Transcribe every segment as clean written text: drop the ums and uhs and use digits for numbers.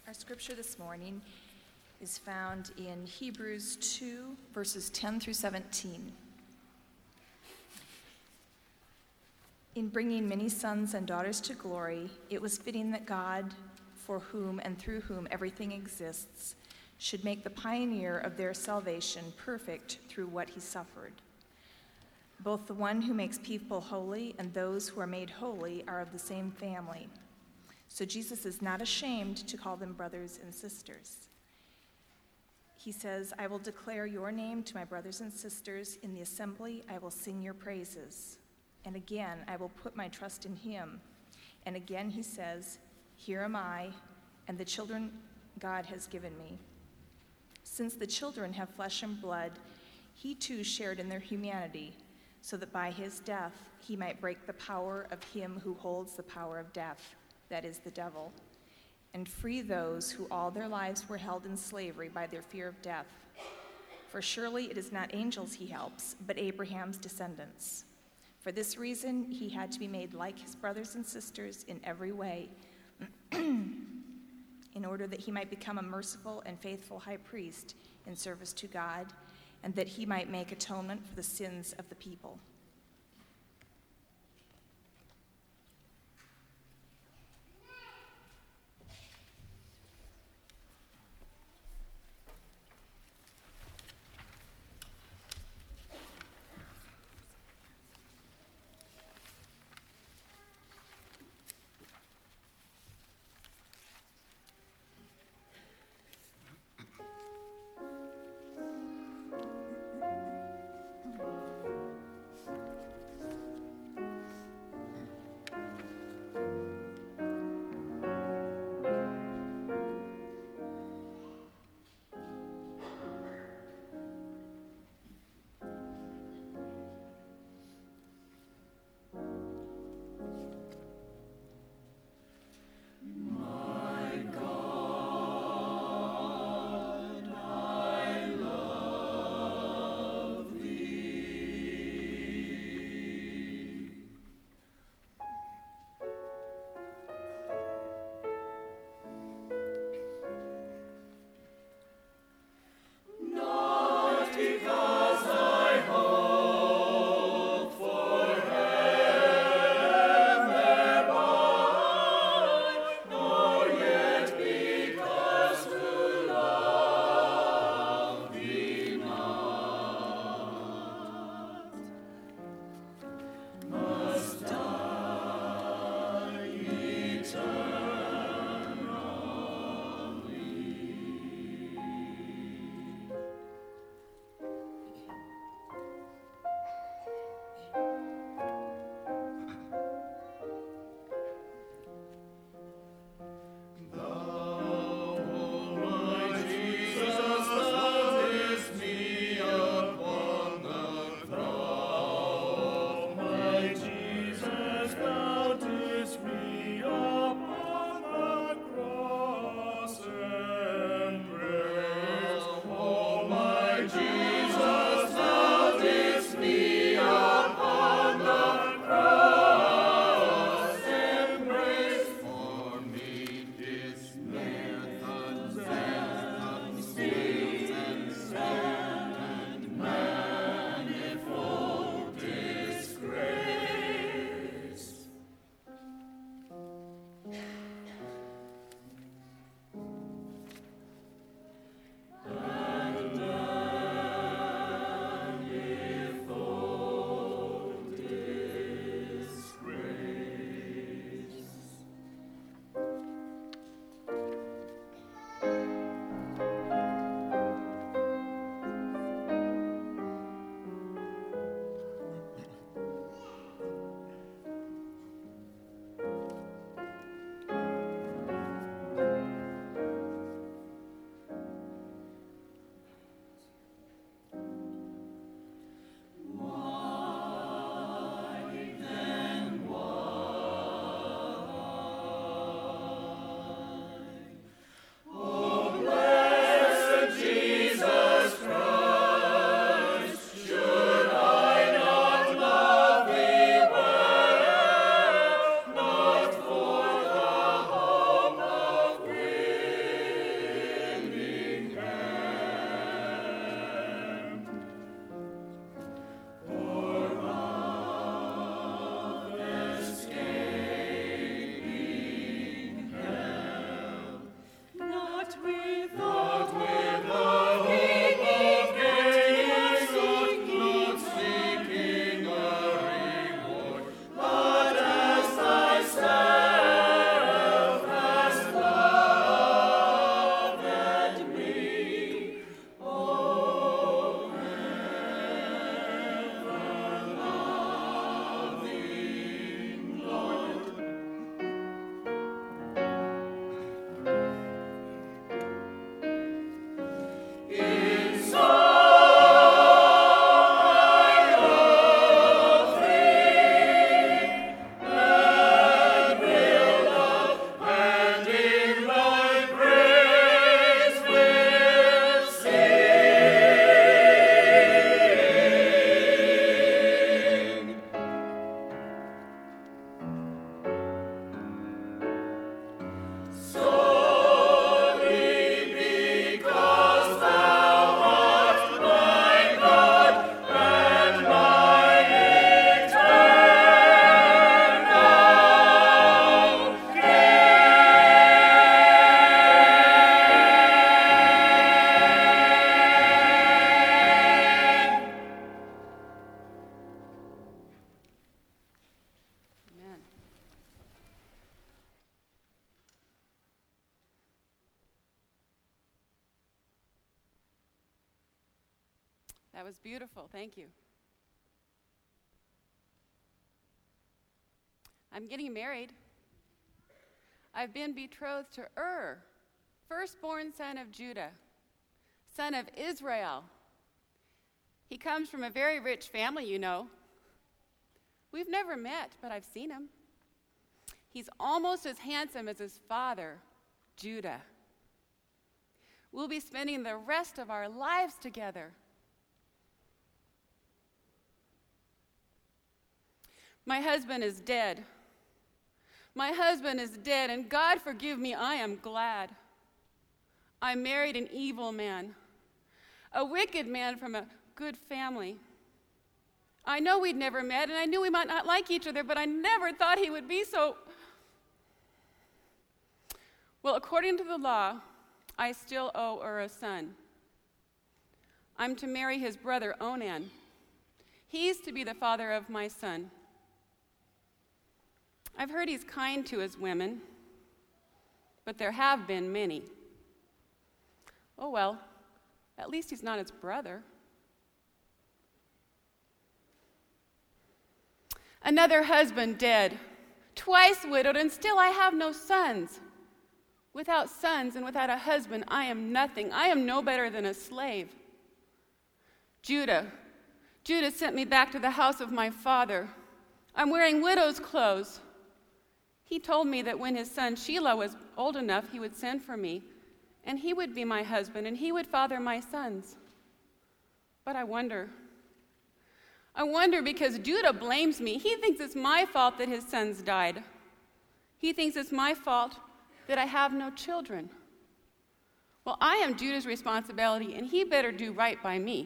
Our scripture this morning is found in Hebrews 2, verses 10 through 17. In bringing many sons and daughters to glory, it was fitting that God, for whom and through whom everything exists, should make the pioneer of their salvation perfect through what he suffered. Both the one who makes people holy and those who are made holy are of the same family. So Jesus is not ashamed to call them brothers and sisters. He says, I will declare your name to my brothers and sisters. In the assembly, I will sing your praises. And again, I will put my trust in him. And again, he says, here am I, and the children God has given me. Since the children have flesh and blood, he too shared in their humanity, so that by his death he might break the power of him who holds the power of death, that is the devil, and free those who all their lives were held in slavery by their fear of death. For surely it is not angels he helps, but Abraham's descendants. For this reason, he had to be made like his brothers and sisters in every way, in order that he might become a merciful and faithful high priest in service to God, and that he might make atonement for the sins of the people. That was beautiful. Thank you. I'm getting married. I've been betrothed to firstborn son of Judah, son of Israel. He comes from a very rich family, you know. We've never met, but I've seen him. He's almost as handsome as his father, Judah. We'll be spending the rest of our lives together. My husband is dead. My husband is dead, and God forgive me, I am glad. I married an evil man, a wicked man from a good family. I know we'd never met, and I knew we might not like each other, but I never thought he would be so... Well, according to the law, I still owe Ur a son. I'm to marry his brother Onan. He's to be the father of my son. I've heard he's kind to his women, but there have been many. Oh well, at least he's not his brother. Another husband dead, twice widowed, and still I have no sons. Without sons and without a husband, I am nothing. I am no better than a slave. Judah sent me back to the house of my father. I'm wearing widow's clothes. He told me that when his son Shelah was old enough, he would send for me, and he would be my husband, and he would father my sons. But I wonder because Judah blames me. He thinks it's my fault that his sons died. He thinks it's my fault that I have no children. Well, I am Judah's responsibility, and he better do right by me.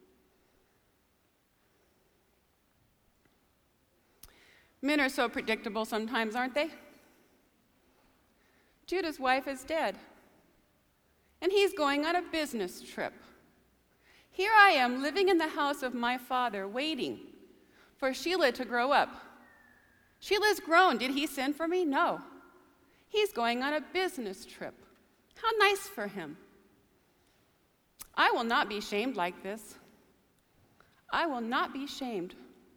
Men are so predictable sometimes, aren't they? Judah's wife is dead, and he's going on a business trip. Here I am living in the house of my father, waiting for Shelah to grow up. Shelah's grown. Did he send for me? No. He's going on a business trip. How nice for him. I will not be shamed like this. I will not be shamed.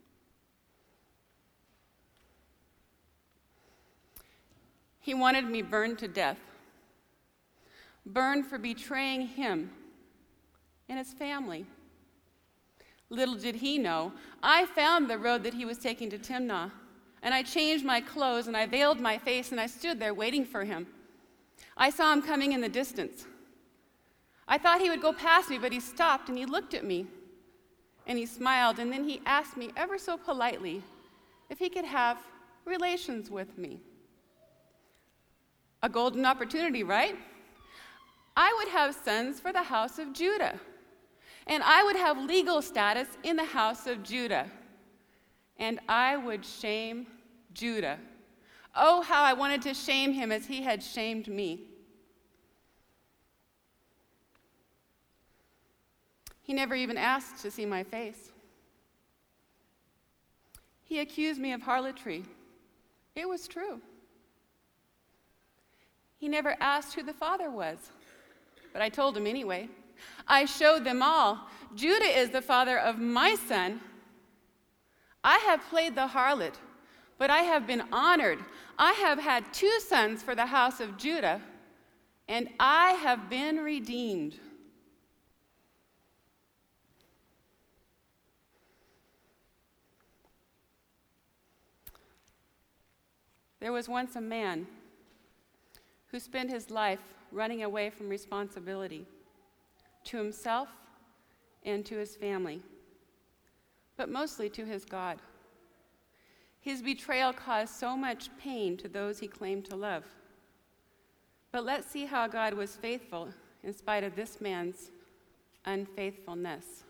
He wanted me burned to death, burned for betraying him and his family. Little did he know, I found the road that he was taking to Timnah, and I changed my clothes, and I veiled my face, and I stood there waiting for him. I saw him coming in the distance. I thought he would go past me, but he stopped, and he looked at me, and he smiled, and then he asked me ever so politely if he could have relations with me. A golden opportunity, right? I would have sons for the house of Judah, and I would have legal status in the house of Judah, and I would shame Judah. Oh, how I wanted to shame him as he had shamed me. He never even asked to see my face. He accused me of harlotry. It was true. He never asked who the father was, but I told him anyway. I showed them all. Judah is the father of my son. I have played the harlot, but I have been honored. I have had 2 sons for the house of Judah, and I have been redeemed. There was once a man who spent his life running away from responsibility to himself and to his family, but mostly to his God. His betrayal caused so much pain to those he claimed to love. But let's see how God was faithful in spite of this man's unfaithfulness.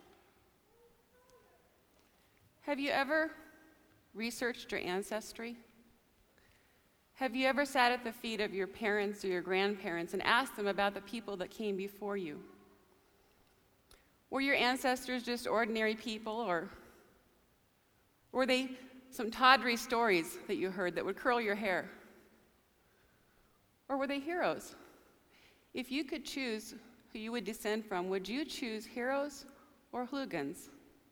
Have you ever researched your ancestry? Have you ever sat at the feet of your parents or your grandparents and asked them about the people that came before you? Were your ancestors just ordinary people, or were they some tawdry stories that you heard that would curl your hair? Or were they heroes? If you could choose who you would descend from, would you choose heroes or hooligans.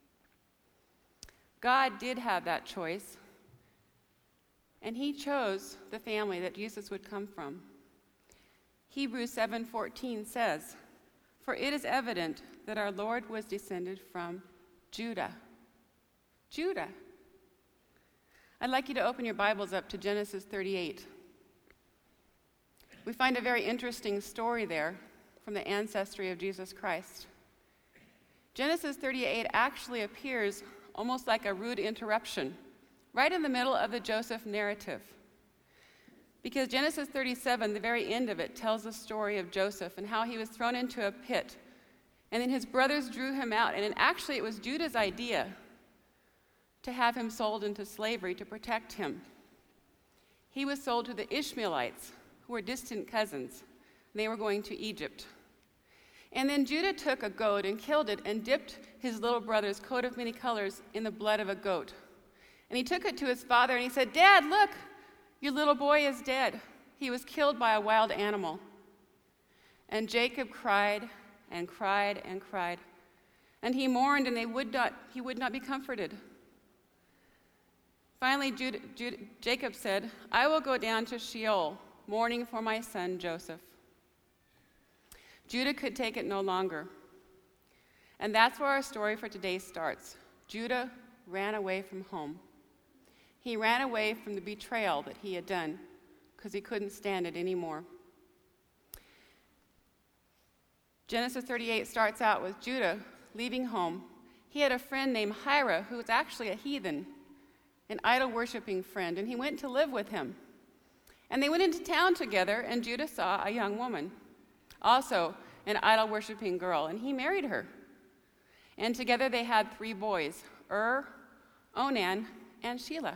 God did have that choice, and he chose the family that Jesus would come from. Hebrews 7:14 says, "For it is evident that our Lord was descended from Judah." Judah. I'd like you to open your Bibles up to Genesis 38. We find a very interesting story there from the ancestry of Jesus Christ. Genesis 38 actually appears almost like a rude interruption, right in the middle of the Joseph narrative. Because Genesis 37, the very end of it, tells the story of Joseph and how he was thrown into a pit, and then his brothers drew him out, and then actually it was Judah's idea to have him sold into slavery to protect him. He was sold to the Ishmaelites, who were distant cousins, and they were going to Egypt. And then Judah took a goat and killed it and dipped his little brother's coat of many colors in the blood of a goat. And he took it to his father and he said, "Dad, look, your little boy is dead. He was killed by a wild animal." And Jacob cried and cried and cried. And he mourned, and he would not be comforted. Finally, Jacob said, "I will go down to Sheol, mourning for my son Joseph." Judah could take it no longer. And that's where our story for today starts. Judah ran away from home. He ran away from the betrayal that he had done because he couldn't stand it anymore. Genesis 38 starts out with Judah leaving home. He had a friend named Hira who was actually a heathen, an idol-worshiping friend, and he went to live with him. And they went into town together, and Judah saw a young woman, also an idol-worshiping girl, and he married her. And together they had 3 boys, Onan, and Shelah.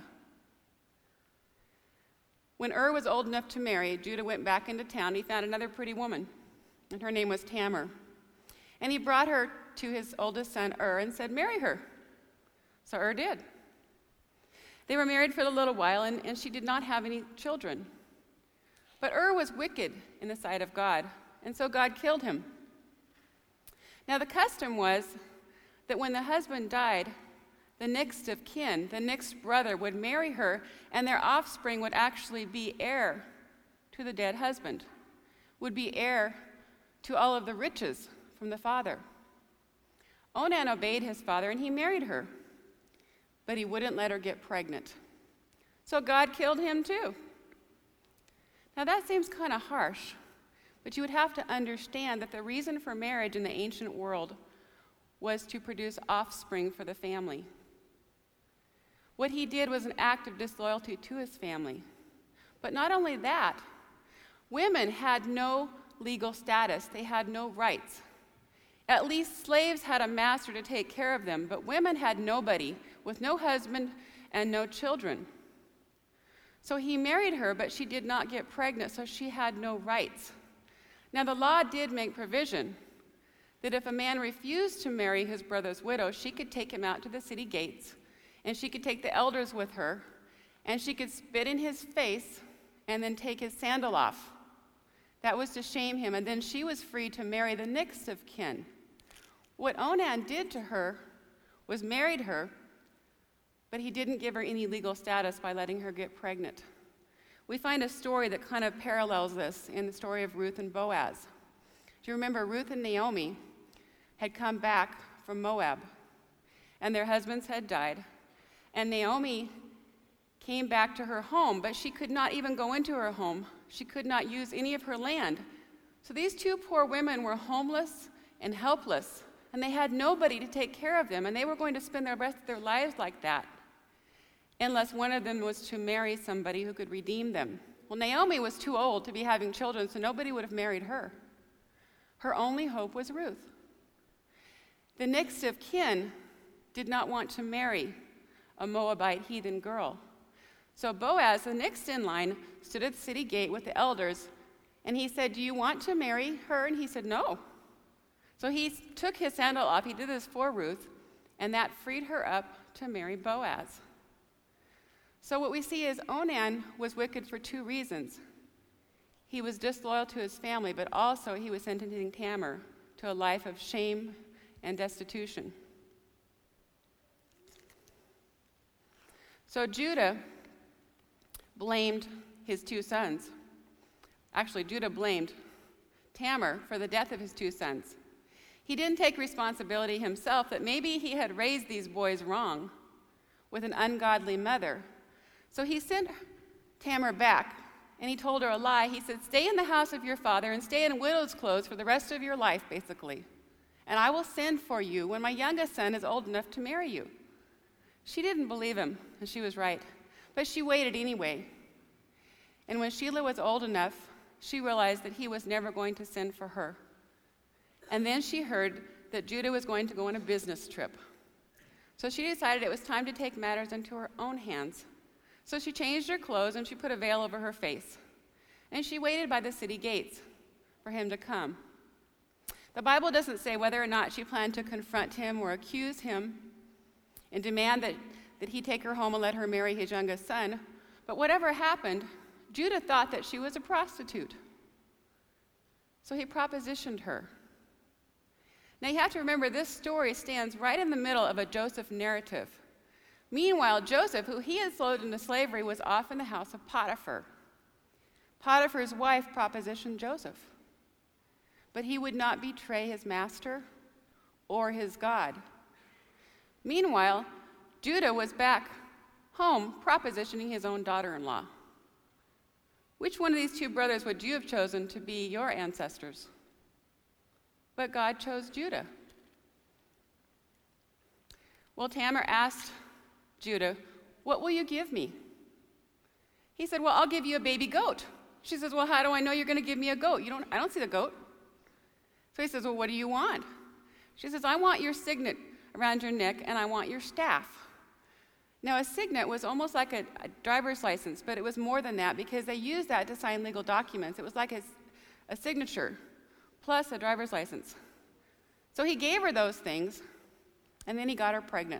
When was old enough to marry, Judah went back into town. He found another pretty woman, and her name was Tamar. And he brought her to his oldest son, and said, "Marry her." So did. They were married for a little while, and she did not have any children. But was wicked in the sight of God, and so God killed him. Now the custom was that when the husband died, the next of kin, the next brother, would marry her, and their offspring would actually be heir to the dead husband, would be heir to all of the riches from the father. Onan obeyed his father, and he married her, but he wouldn't let her get pregnant. So God killed him too. Now that seems kind of harsh, but you would have to understand that the reason for marriage in the ancient world was to produce offspring for the family. What he did was an act of disloyalty to his family. But not only that, women had no legal status. They had no rights. At least slaves had a master to take care of them, but women had nobody, with no husband and no children. So he married her, but she did not get pregnant, so she had no rights. Now the law did make provision that if a man refused to marry his brother's widow, she could take him out to the city gates, and she could take the elders with her, and she could spit in his face and then take his sandal off. That was to shame him, and then she was free to marry the next of kin. What Onan did to her was married her, but he didn't give her any legal status by letting her get pregnant. We find a story that kind of parallels this in the story of Ruth and Boaz. Do you remember Ruth and Naomi had come back from Moab, and their husbands had died, and Naomi came back to her home, but she could not even go into her home. She could not use any of her land. So these 2 poor women were homeless and helpless, and they had nobody to take care of them, and they were going to spend the rest of their lives like that, unless one of them was to marry somebody who could redeem them. Well, Naomi was too old to be having children, so nobody would have married her. Her only hope was Ruth. The next of kin did not want to marry a Moabite heathen girl. So Boaz, the next in line, stood at the city gate with the elders, and he said, "Do you want to marry her?" And he said, "No." So he took his sandal off. He did this for Ruth, and that freed her up to marry Boaz. So what we see is Onan was wicked for 2 reasons. He was disloyal to his family, but also he was sentencing Tamar to a life of shame and destitution. So Judah blamed his two sons. Actually, Judah blamed Tamar for the death of his two sons. He didn't take responsibility himself that maybe he had raised these boys wrong with an ungodly mother. So he sent Tamar back, and he told her a lie. He said, "Stay in the house of your father and stay in widow's clothes for the rest of your life," basically. "And I will send for you when my youngest son is old enough to marry you." She didn't believe him, and she was right. But she waited anyway. And when Shelah was old enough, she realized that he was never going to send for her. And then she heard that Judah was going to go on a business trip. So she decided it was time to take matters into her own hands. So she changed her clothes and she put a veil over her face. And she waited by the city gates for him to come. The Bible doesn't say whether or not she planned to confront him or accuse him and demand that he take her home and let her marry his youngest son. But whatever happened, Judah thought that she was a prostitute. So he propositioned her. Now you have to remember, this story stands right in the middle of a Joseph narrative. Meanwhile, Joseph, who he had sold into slavery, was off in the house of Potiphar. Potiphar's wife propositioned Joseph, but he would not betray his master or his God. Meanwhile, Judah was back home propositioning his own daughter-in-law. Which one of these two brothers would you have chosen to be your ancestors? But God chose Judah. Well, Tamar asked Judah, "What will you give me?" He said, "Well, I'll give you a baby goat." She says, "Well, how do I know you're going to give me a goat? I don't see the goat." So he says, "Well, what do you want?" She says, "I want your signet around your neck, and I want your staff." Now, a signet was almost like a driver's license, but it was more than that because they used that to sign legal documents. It was like a signature plus a driver's license. So he gave her those things, and then he got her pregnant.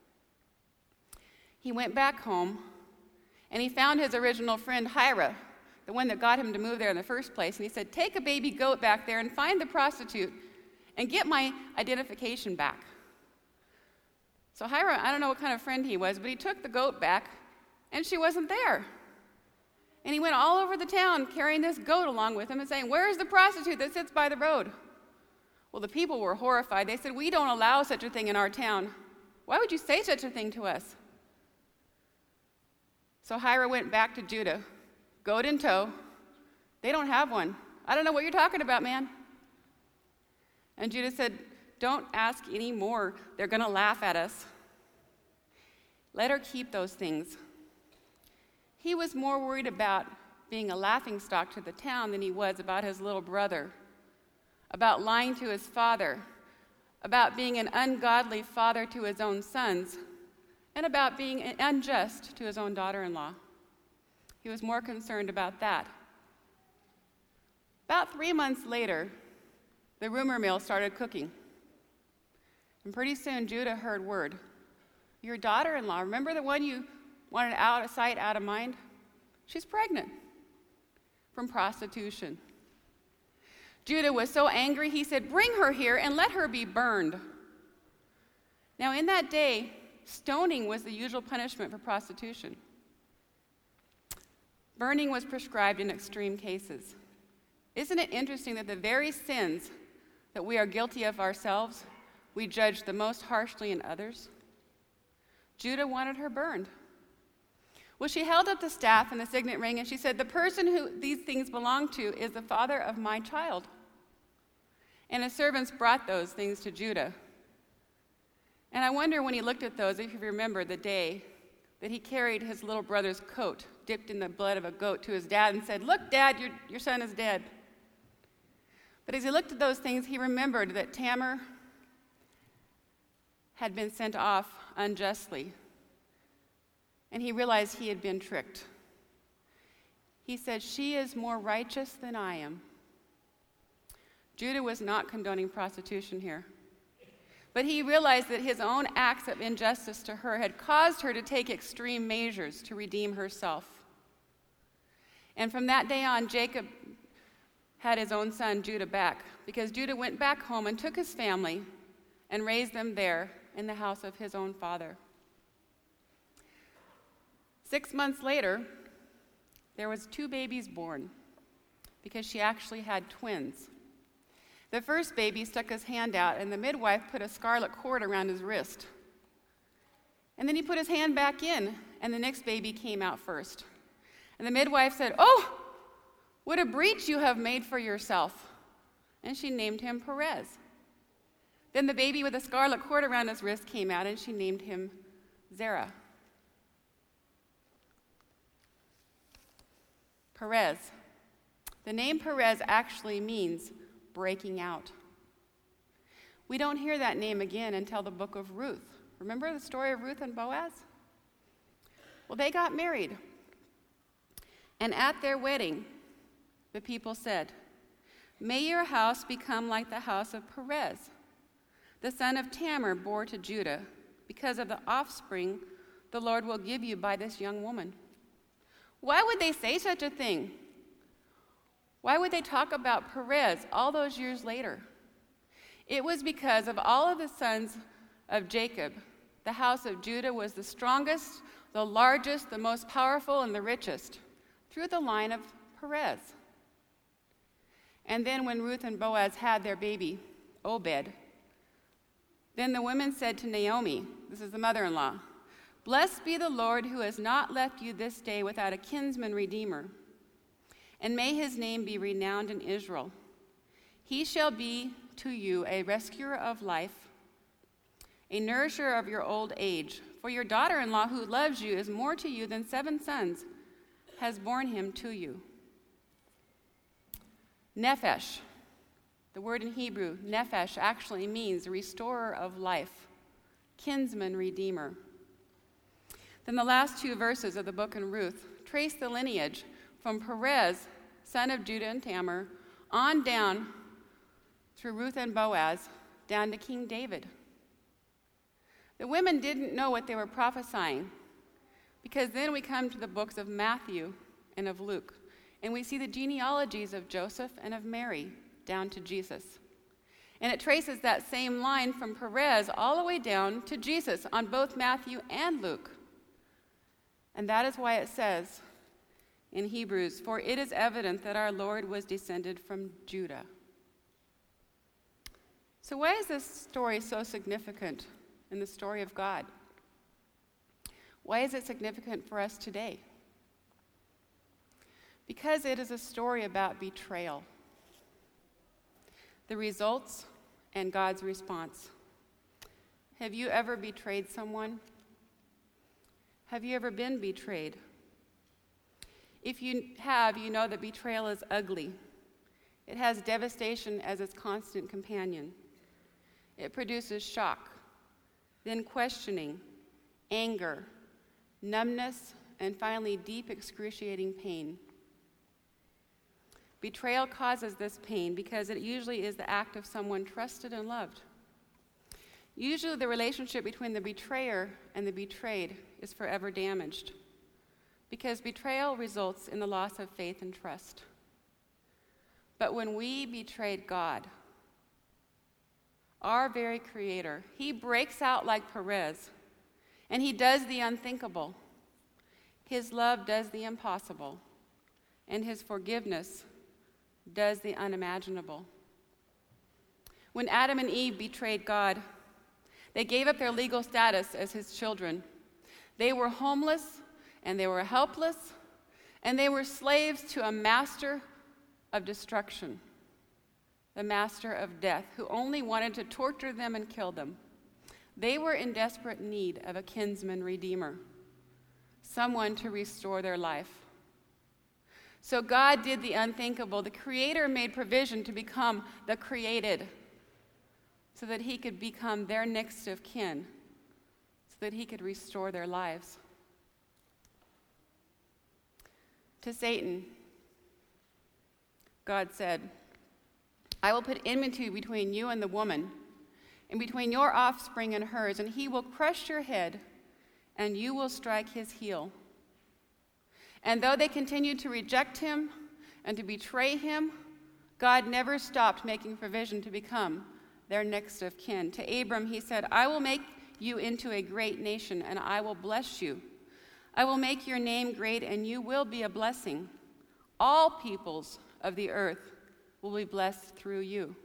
He went back home, and he found his original friend, Hira, the one that got him to move there in the first place, and he said, "Take a baby goat back there and find the prostitute and get my identification back." So Hira, I don't know what kind of friend he was, but he took the goat back, and she wasn't there. And he went all over the town carrying this goat along with him and saying, "Where's the prostitute that sits by the road?" Well, the people were horrified. They said, "We don't allow such a thing in our town. Why would you say such a thing to us?" So Hira went back to Judah, goat in tow. "They don't have one. I don't know what you're talking about, man." And Judah said, "Don't ask any more. They're going to laugh at us. Let her keep those things." He was more worried about being a laughingstock to the town than he was about his little brother, about lying to his father, about being an ungodly father to his own sons, and about being unjust to his own daughter-in-law. He was more concerned about that. About 3 months later, the rumor mill started cooking. And pretty soon, Judah heard word. "Your daughter-in-law, remember the one you wanted out of sight, out of mind? She's pregnant from prostitution." Judah was so angry, he said, "Bring her here and let her be burned." Now, in that day, stoning was the usual punishment for prostitution. Burning was prescribed in extreme cases. Isn't it interesting that the very sins that we are guilty of ourselves, we judge the most harshly in others? Judah wanted her burned. Well, she held up the staff and the signet ring, and she said, "The person who these things belong to is the father of my child." And his servants brought those things to Judah. And I wonder when he looked at those, if you remember the day that he carried his little brother's coat dipped in the blood of a goat to his dad and said, "Look, Dad, your son is dead." But as he looked at those things, he remembered that Tamar had been sent off unjustly, and he realized he had been tricked. He said, "She is more righteous than I am." Judah was not condoning prostitution here, but he realized that his own acts of injustice to her had caused her to take extreme measures to redeem herself. And from that day on, Jacob had his own son Judah back, because Judah went back home and took his family and raised them there in the house of his own father. 6 months later, there was 2 babies born because she actually had twins. The first baby stuck his hand out, and the midwife put a scarlet cord around his wrist. And then he put his hand back in, and the next baby came out first. And the midwife said, "Oh, what a breach you have made for yourself." And she named him Perez. Then the baby with the scarlet cord around his wrist came out, and she named him Zerah. Perez. The name Perez actually means breaking out. We don't hear that name again until the book of Ruth. Remember the story of Ruth and Boaz? Well, they got married. And at their wedding, the people said, "May your house become like the house of Perez, the son of Tamar bore to Judah, because of the offspring the Lord will give you by this young woman." Why would they say such a thing? Why would they talk about Perez all those years later? It was because of all of the sons of Jacob. The house of Judah was the strongest, the largest, the most powerful, and the richest, through the line of Perez. And then when Ruth and Boaz had their baby, Obed, then the women said to Naomi, this is the mother-in-law, "Blessed be the Lord who has not left you this day without a kinsman redeemer, and may his name be renowned in Israel. He shall be to you a rescuer of life, a nourisher of your old age. For your daughter-in-law who loves you is more to you than 7 sons, has borne him to you." Nephesh, the word in Hebrew, nephesh, actually means restorer of life, kinsman redeemer. Then the last 2 verses of the book in Ruth trace the lineage from Perez, son of Judah and Tamar, on down through Ruth and Boaz, down to King David. The women didn't know what they were prophesying, because then we come to the books of Matthew and of Luke, and we see the genealogies of Joseph and of Mary down to Jesus. And it traces that same line from Perez all the way down to Jesus on both Matthew and Luke. And that is why it says in Hebrews, "For it is evident that our Lord was descended from Judah." So why is this story so significant in the story of God? Why is it significant for us today? Because it is a story about betrayal, the results, and God's response. Have you ever betrayed someone? Have you ever been betrayed? If you have, you know that betrayal is ugly. It has devastation as its constant companion. It produces shock, then questioning, anger, numbness, and finally deep, excruciating pain. Betrayal causes this pain because it usually is the act of someone trusted and loved. Usually the relationship between the betrayer and the betrayed is forever damaged, because betrayal results in the loss of faith and trust. But when we betrayed God, our very Creator, He breaks out like Perez, and He does the unthinkable. His love does the impossible, and His forgiveness does the unimaginable. When Adam and Eve betrayed God, they gave up their legal status as His children. They were homeless, and they were helpless, and they were slaves to a master of destruction, the master of death, who only wanted to torture them and kill them. They were in desperate need of a kinsman redeemer, someone to restore their life. So God did the unthinkable. The Creator made provision to become the created, so that He could become their next of kin, so that He could restore their lives. To Satan, God said, "I will put enmity between you and the woman, and between your offspring and hers, and he will crush your head, and you will strike his heel." And though they continued to reject Him and to betray Him, God never stopped making provision to become their next of kin. To Abram he said, I will make you into a great nation, and I will bless you. I will make your name great, and you will be a blessing. All peoples of the earth will be blessed through you.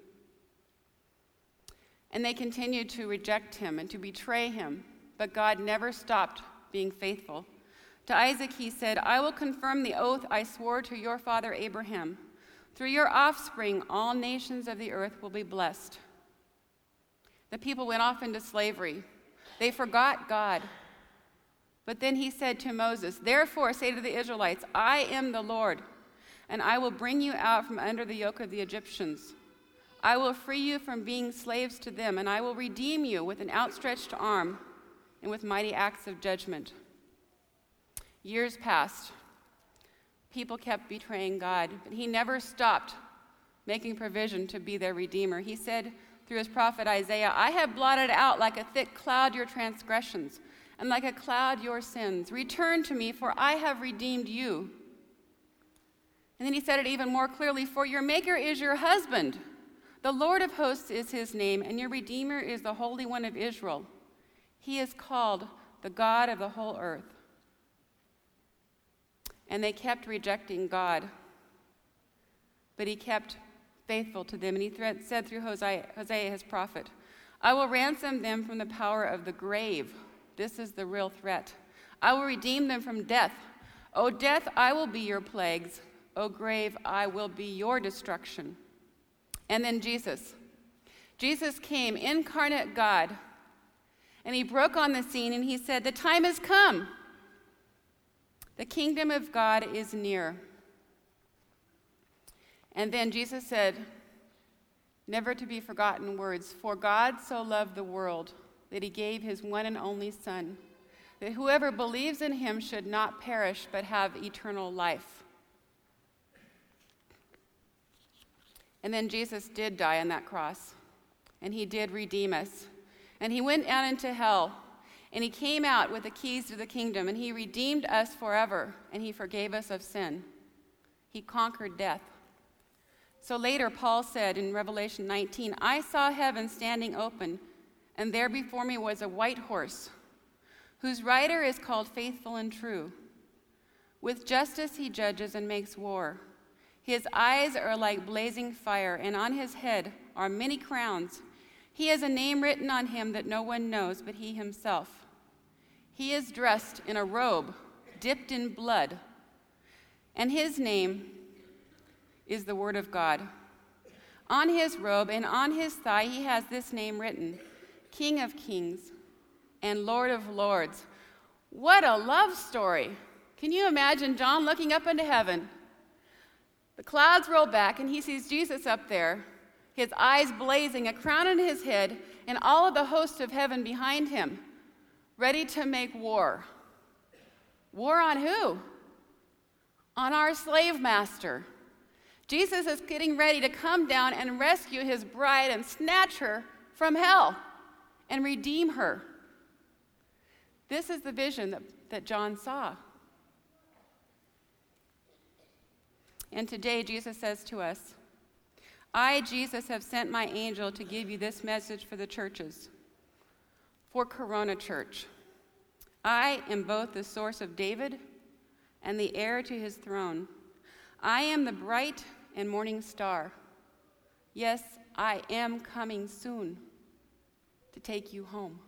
And they continued to reject him and to betray him, but God never stopped being faithful. To Isaac he said, I will confirm the oath I swore to your father Abraham. Through your offspring, all nations of the earth will be blessed. The people went off into slavery. They forgot God. But then he said to Moses, therefore say to the Israelites, I am the Lord, and I will bring you out from under the yoke of the Egyptians. I will free you from being slaves to them, and I will redeem you with an outstretched arm and with mighty acts of judgment. Years passed. People kept betraying God, but he never stopped making provision to be their Redeemer. He said through his prophet Isaiah, I have blotted out like a thick cloud your transgressions, and like a cloud your sins. Return to me, for I have redeemed you. And then he said it even more clearly, for your Maker is your husband. The Lord of hosts is his name, and your Redeemer is the Holy One of Israel. He is called the God of the whole earth. And they kept rejecting God, but he kept faithful to them. And he said through Hosea, his prophet, I will ransom them from the power of the grave. This is the real threat. I will redeem them from death. O death, I will be your plagues. O grave, I will be your destruction. And then Jesus. Jesus came, incarnate God, and he broke on the scene and he said, the time has come. The kingdom of God is near. And then Jesus said, never to be forgotten words, for God so loved the world that he gave his one and only Son, that whoever believes in him should not perish but have eternal life. And then Jesus did die on that cross, and he did redeem us. And he went out into hell, and he came out with the keys to the kingdom, and he redeemed us forever, and he forgave us of sin. He conquered death. So later, Paul said in Revelation 19, I saw heaven standing open, and there before me was a white horse, whose rider is called Faithful and True. With justice he judges and makes war. His eyes are like blazing fire, and on his head are many crowns. He has a name written on him that no one knows but he himself. He is dressed in a robe dipped in blood, and his name is the Word of God. On his robe and on his thigh he has this name written, King of Kings and Lord of Lords. What a love story. Can you imagine John looking up into heaven? The clouds roll back and he sees Jesus up there, his eyes blazing, a crown on his head, and all of the hosts of heaven behind him, ready to make war. War on who? On our slave master. Jesus is getting ready to come down and rescue his bride and snatch her from hell and redeem her. This is the vision that John saw. And today Jesus says to us, I, Jesus, have sent my angel to give you this message for the churches. For Corona Church, I am both the source of David and the heir to his throne. I am the bright and morning star. Yes, I am coming soon to take you home.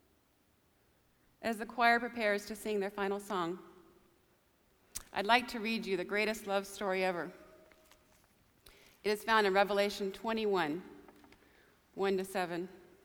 As the choir prepares to sing their final song, I'd like to read you the greatest love story ever. It is found in Revelation 21, 1-7.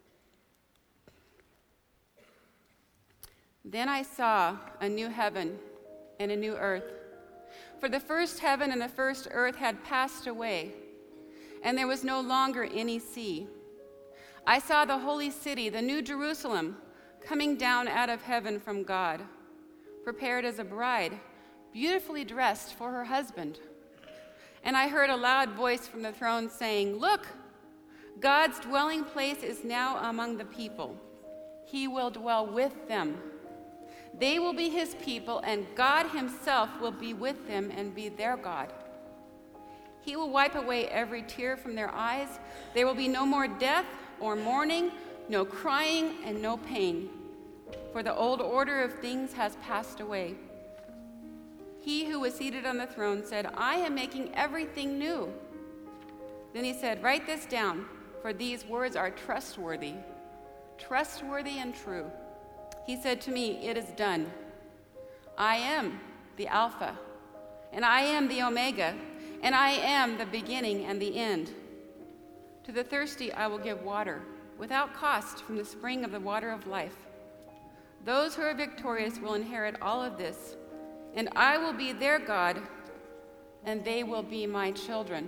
Then I saw a new heaven and a new earth. For the first heaven and the first earth had passed away, and there was no longer any sea. I saw the holy city, the new Jerusalem, coming down out of heaven from God, prepared as a bride, beautifully dressed for her husband. And I heard a loud voice from the throne saying, Look, God's dwelling place is now among the people. He will dwell with them. They will be his people, and God himself will be with them and be their God. He will wipe away every tear from their eyes. There will be no more death, or mourning, no crying, and no pain, for the old order of things has passed away. He who was seated on the throne said, I am making everything new. Then he said, write this down, for these words are trustworthy and true. He said to me, it is done. I am the Alpha, and I am the Omega, and I am the beginning and the end. To the thirsty I will give water, without cost, from the spring of the water of life. Those who are victorious will inherit all of this, and I will be their God, and they will be my children.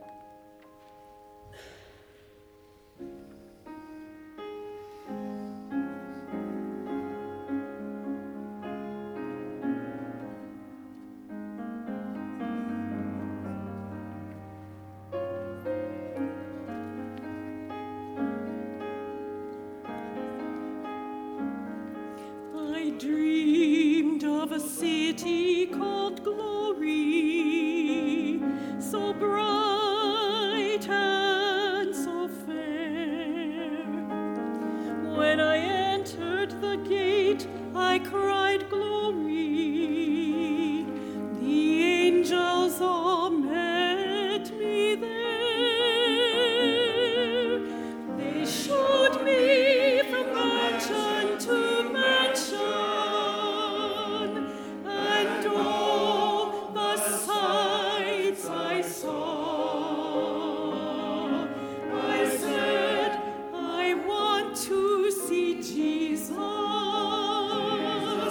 I dreamed of a city called Glory, so bright and so fair. When I entered the gate, I cried, Glory. The angels all met me there. They showed me from mansion to mansion, and all the sights I saw. I said, I want to see Jesus.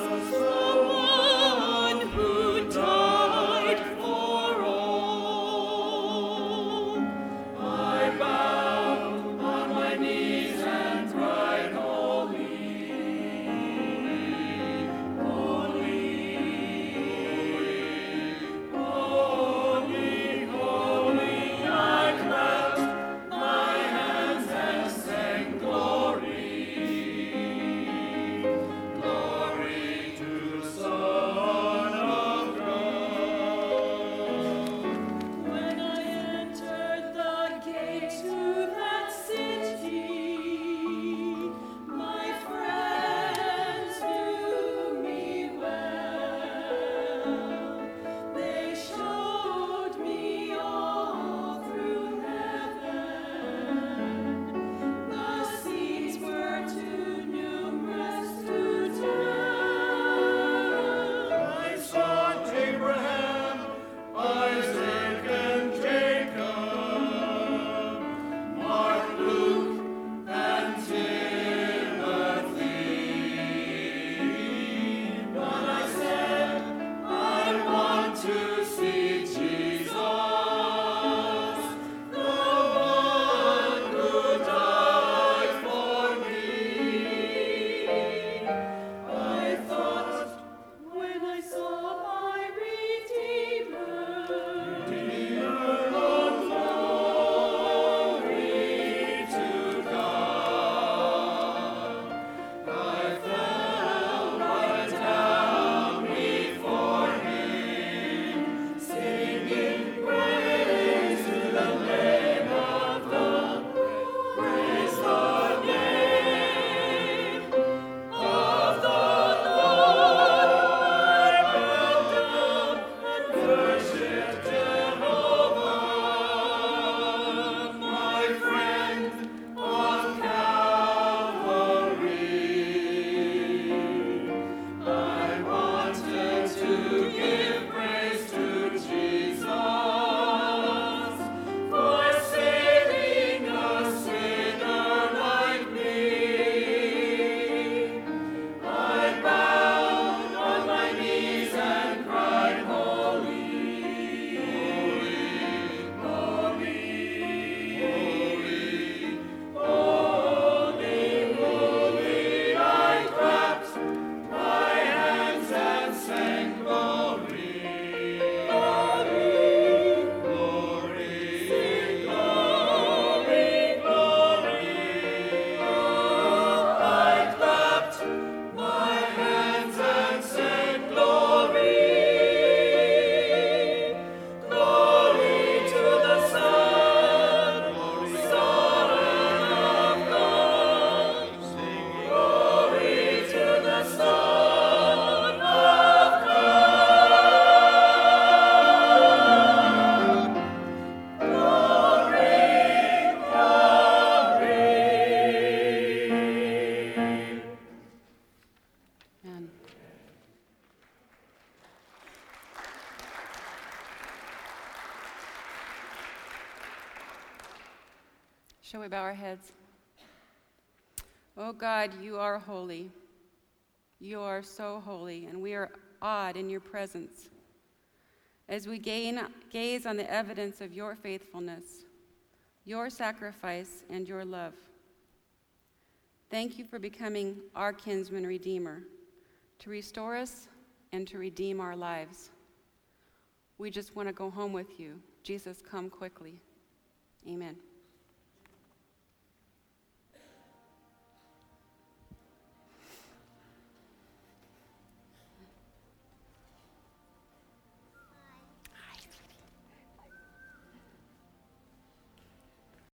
Shall we bow our heads? Oh God, you are holy. You are so holy, and we are awed in your presence as we gaze on the evidence of your faithfulness, your sacrifice, and your love. Thank you for becoming our kinsman redeemer, to restore us and to redeem our lives. We just want to go home with you. Jesus, come quickly. Amen.